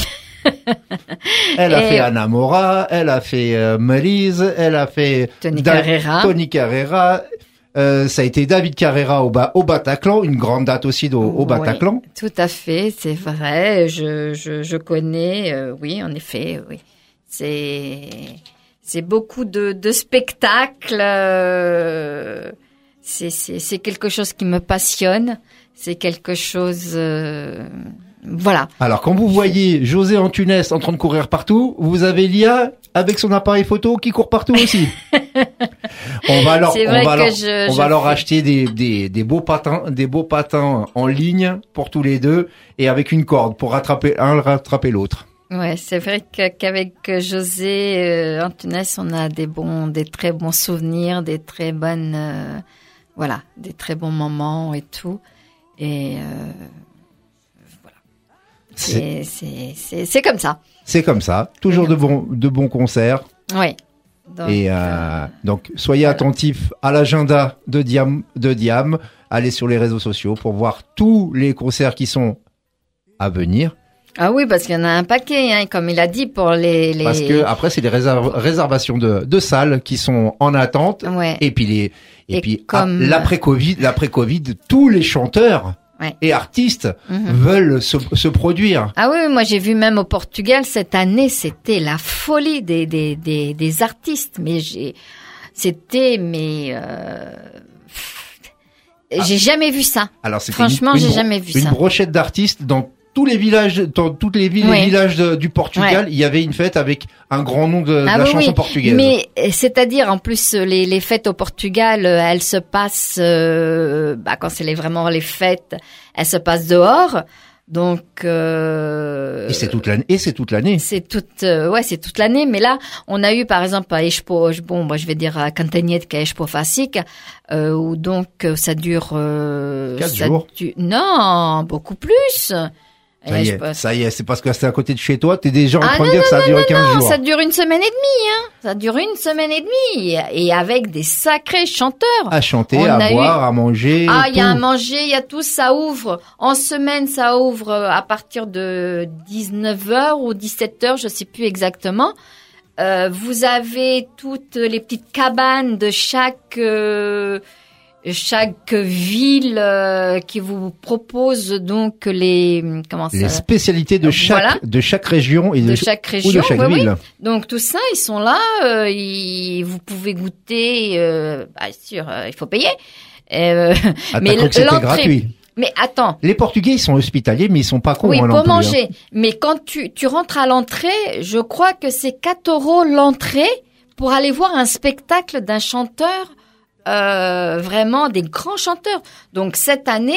Elle a et fait Ana Mora, elle a fait euh, Maryse, elle a fait Tony da- Carreira. Tony Carreira. Euh, ça a été David Carreira au, ba- au Bataclan, une grande date aussi au, au Bataclan. Oui, tout à fait, c'est vrai. Je, je, je connais, euh, oui, en effet, oui. C'est, c'est beaucoup de, de spectacles. Euh, c'est, c'est, c'est quelque chose qui me passionne. C'est quelque chose, euh, voilà. Alors, quand vous voyez José Antunes en train de courir partout, vous avez Lia avec son appareil photo qui court partout aussi. on va alors, on va alors, je, on je va alors fais... acheter des, des, des beaux patins, des beaux patins en ligne pour tous les deux et avec une corde pour rattraper un, rattraper l'autre. Ouais, c'est vrai que, qu'avec José euh, Antunes, on a des bons, des très bons souvenirs, des très bonnes, euh, voilà, des très bons moments et tout. Et euh, voilà, c'est, c'est, c'est, c'est comme ça. C'est comme ça. Toujours de bons, de bons concerts. Oui. Donc, et euh, euh, donc, soyez voilà. attentifs à l'agenda de Diam, de Diam. Allez sur les réseaux sociaux pour voir tous les concerts qui sont à venir. Ah oui, parce qu'il y en a un paquet, hein, comme il a dit, pour les... les... Parce que après, c'est les réserv- réservations de, de salles qui sont en attente. Ouais. Et puis, les, et, et puis comme... ah, l'après-Covid, l'après-Covid, tous les chanteurs ouais. et artistes mm-hmm. veulent se, se produire. Ah oui, moi j'ai vu même au Portugal, cette année, c'était la folie des, des, des, des artistes. Mais j'ai... C'était... mais euh... J'ai ah. jamais vu ça. Alors, c'était Franchement, une, une, j'ai jamais vu une ça. Une brochette d'artistes dans tous les villages, dans toutes les villes oui. et villages de, du Portugal, ouais. il y avait une fête avec un grand nom de, ah de la oui, chanson oui. portugaise. Mais c'est-à-dire, en plus, les, les fêtes au Portugal, elles se passent, euh, bah, quand c'est les, vraiment les fêtes, elles se passent dehors. Donc euh, et c'est toute l'année. Et c'est toute l'année. C'est toute, euh, ouais, c'est toute l'année. Mais là, on a eu par exemple à Expo, bon, moi je vais dire à Cantagnier qu'à Expo Fasik, euh, où donc ça dure euh, quatre ça jours. Du... Non, beaucoup plus. Ça Et y je est, pense- ça y est, c'est parce que c'est à côté de chez toi, t'es déjà en Ah train non, de dire que ça a non, duré non, quinze non, jours. ça dure une semaine et demie, hein. Ça dure une semaine et demie. Et avec des sacrés chanteurs. À chanter, On à a eu- boire, à manger. Ah, il y a à tout. manger, il y a tout, ça ouvre. En semaine, ça ouvre à partir de dix-neuf heures ou dix-sept heures, je sais plus exactement. Euh, vous avez toutes les petites cabanes de chaque euh, chaque ville euh, qui vous propose donc les comment ça Les spécialités de chaque Voilà. de chaque région et de, de chaque région, ou de chaque oui, ville. oui. Donc tout ça, ils sont là, euh, ils, vous pouvez goûter. Euh, bah, sûr, euh, il faut payer. Euh, Ah, mais t'as cru que c'était l'entrée- gratuit. Mais attends. Les Portugais, ils sont hospitaliers, mais ils sont pas cons. Oui, hein, non pour plus, hein. manger. Mais quand tu, tu rentres à l'entrée, je crois que c'est quatre euros l'entrée pour aller voir un spectacle d'un chanteur, euh, vraiment des grands chanteurs. Donc cette année,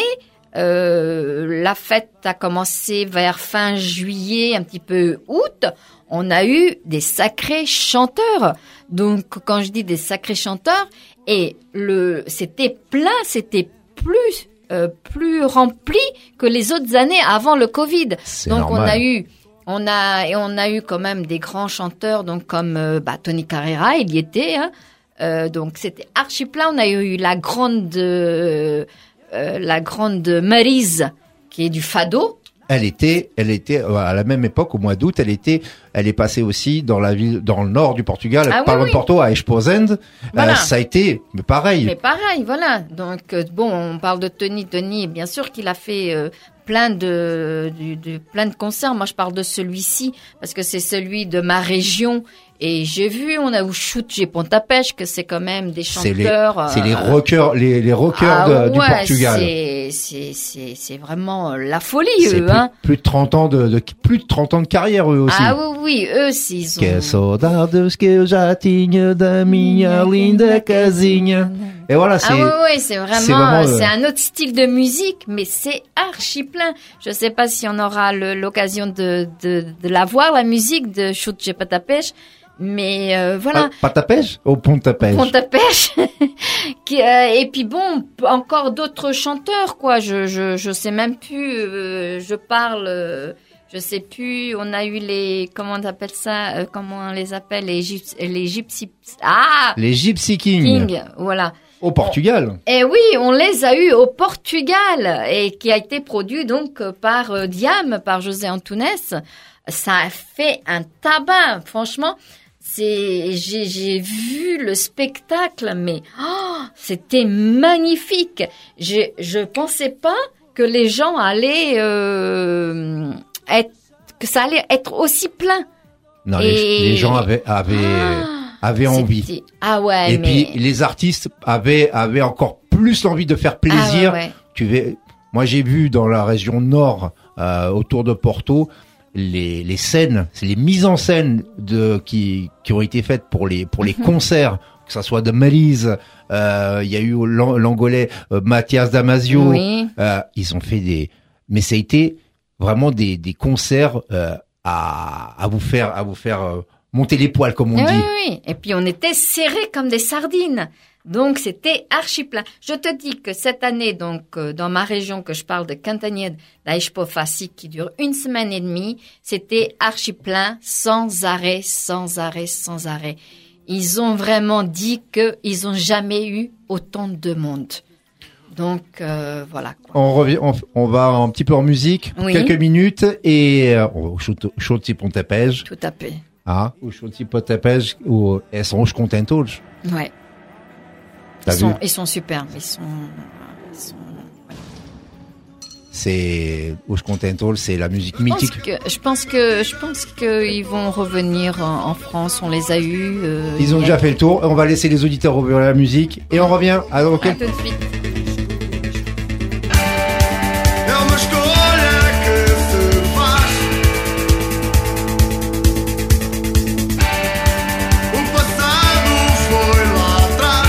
euh, la fête a commencé vers fin juillet, un petit peu août. On a eu des sacrés chanteurs. Donc quand je dis des sacrés chanteurs, et le, c'était plein, c'était plus euh, plus rempli que les autres années avant le Covid. C'est Donc on normal. a eu on a et on a eu quand même des grands chanteurs, donc comme euh, bah, Tony Carrera, il y était. Hein. Euh, donc c'était archi plein. On a eu la grande euh, euh, la grande Maryse qui est du fado. Elle était, elle était euh, à la même époque, au mois d'août, elle était, elle est passée aussi dans la ville, dans le nord du Portugal, Ah pas oui, loin oui. de Porto, à Esposende. Voilà. Euh, ça a été, mais pareil. Mais pareil, voilà. Donc euh, bon, on parle de Tony. Tony, bien sûr qu'il a fait euh, plein de, de, de plein de concerts. Moi, je parle de celui-ci parce que c'est celui de ma région. Et j'ai vu, on a eu Shoot, j'ai Pontapêche, que c'est quand même des C'est les, chanteurs. c'est les euh, rockers, les, les rockers ah de- du ouais, Portugal. c'est c'est c'est c'est vraiment euh, la folie, C'est eux, plus, hein. plus de trente ans de, de- plus de trente ans de carrière, eux aussi. Ah oui, oui, eux, s'ils ont. Que saudades que eu já tinha da minha linda casinha. Et voilà, c'est, Ah oui, oui, c'est vraiment, c'est vraiment, euh, euh, c'est un autre style de musique, mais c'est archi plein. Je sais pas si on aura le- l'occasion de, de, de la voir, la musique de Shoot, j'ai pas ta pêche, mais euh, voilà. pas ta pêche? Au pont de ta pêche. Pont à pêche. Qui, euh, et puis bon, p- encore d'autres chanteurs, quoi. Je, je, je sais même plus, euh, je parle, euh, je sais plus, on a eu les, comment on appelle ça, euh, comment on les appelle, les gyps, les gypsy, ah! Les Gypsy Kings. King, voilà. Au Portugal. Eh oui, on les a eus au Portugal et qui a été produit donc euh, par euh, Diam, par José Antunes. Ça a fait un tabac, franchement. C'est, j'ai, j'ai vu le spectacle, mais oh, c'était magnifique. Je, je pensais pas que les gens allaient euh, être, que ça allait être aussi plein. Non, Et- les, les gens avaient, avaient, avaient envie. C'était- Ah ouais, Et mais puis les artistes avaient avaient encore plus l'envie de faire plaisir. Ah ouais, ouais. Tu vais, moi j'ai vu dans la région nord, euh, autour de Porto, les les scènes, c'est les mises en scène de qui qui ont été faites pour les pour les Mhm. concerts, que ça soit de Maryse, euh, il y a eu l'An- l'Angolais euh, Mathias Damasio. Oui. Euh, ils ont fait des, mais ça a été vraiment des des concerts euh, à à vous faire à vous faire euh, monter les poils comme on oui, dit. oui, oui. Et puis on était serrés comme des sardines. Donc c'était archi plein. Je te dis que cette année, donc euh, dans ma région, que je parle de Cantagnier, d'Aixpo Fasik, qui dure une semaine et demie, c'était archi plein, sans arrêt, sans arrêt, sans arrêt. Ils ont vraiment dit que ils ont jamais eu autant de monde. Donc euh, voilà. On revient, on, on va un petit peu en musique, Oui. quelques minutes et euh, o Chute Pontapés. Tout à fait. Ah, o Chute Pontapés, ou elles sont os contentes. Ouais. T'as Ils vu? sont, ils sont superbes. Ils sont, ils sont- C'est os contentes, c'est la musique Je pense mythique. que je pense que je pense qu'ils vont revenir en, en France. On les a eus. euh, Ils ont il y a- déjà fait le tour. On va laisser les auditeurs revenir à la musique et on revient. Alors, À ok. tout de suite. É uma escolha que se faz. O passado foi lá atrás.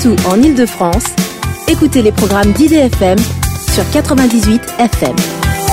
Partout en Île-de-France, écoutez les programmes d'I D F M sur quatre-vingt-dix-huit F M.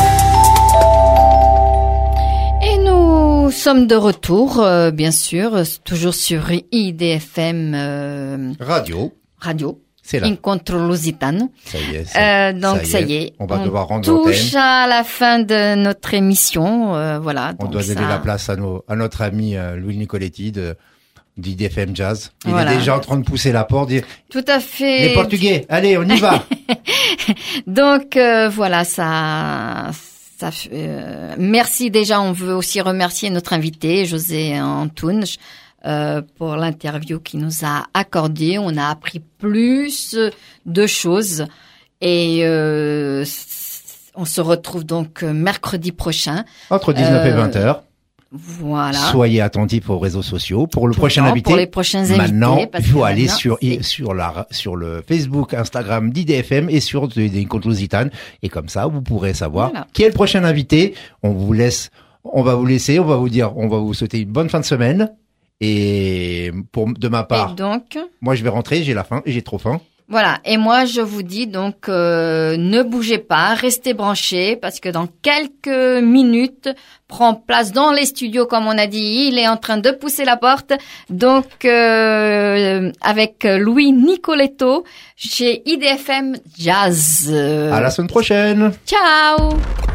Et nous sommes de retour, euh, bien sûr, toujours sur I D F M euh, Radio. Radio. C'est là. Incontro Lusitano. Ça y est. Ça, Euh, donc ça ça y est. On va on devoir rendre touche l'antenne. à la fin de notre émission. Euh, voilà. On donc doit ça... donner la place à, nos, à notre ami euh, Louis Nicoletti de d'I D F M Jazz. Il Voilà. est déjà en train de pousser la porte. Dire, Tout à fait. les Portugais, allez, on y va. Donc euh, voilà, ça, ça. Euh, merci déjà. On veut aussi remercier notre invité José Antunes euh, pour l'interview qu'il nous a accordée. On a appris plus de choses et euh, on se retrouve donc mercredi prochain Entre dix-neuf et Euh, vingt heures. Voilà. Soyez attentifs aux réseaux sociaux pour le Tout prochain le temps, invité. pour les prochains invités, Maintenant, parce il faut que aller maintenant, sur c'est- sur la sur le Facebook, Instagram d'I D F M et sur des comptes Lusitanes et comme ça vous pourrez savoir Voilà. qui est le prochain invité. On vous laisse, on va vous laisser, on va vous dire, on va vous souhaiter une bonne fin de semaine et pour de ma part, Et donc. moi je vais rentrer, j'ai la faim, j'ai trop faim. Voilà, et moi je vous dis donc euh, ne bougez pas, restez branchés parce que dans quelques minutes prend place dans les studios comme on a dit, il est en train de pousser la porte. Donc euh, avec Louis Nicoletto chez I D F M Jazz. À la semaine prochaine. Ciao.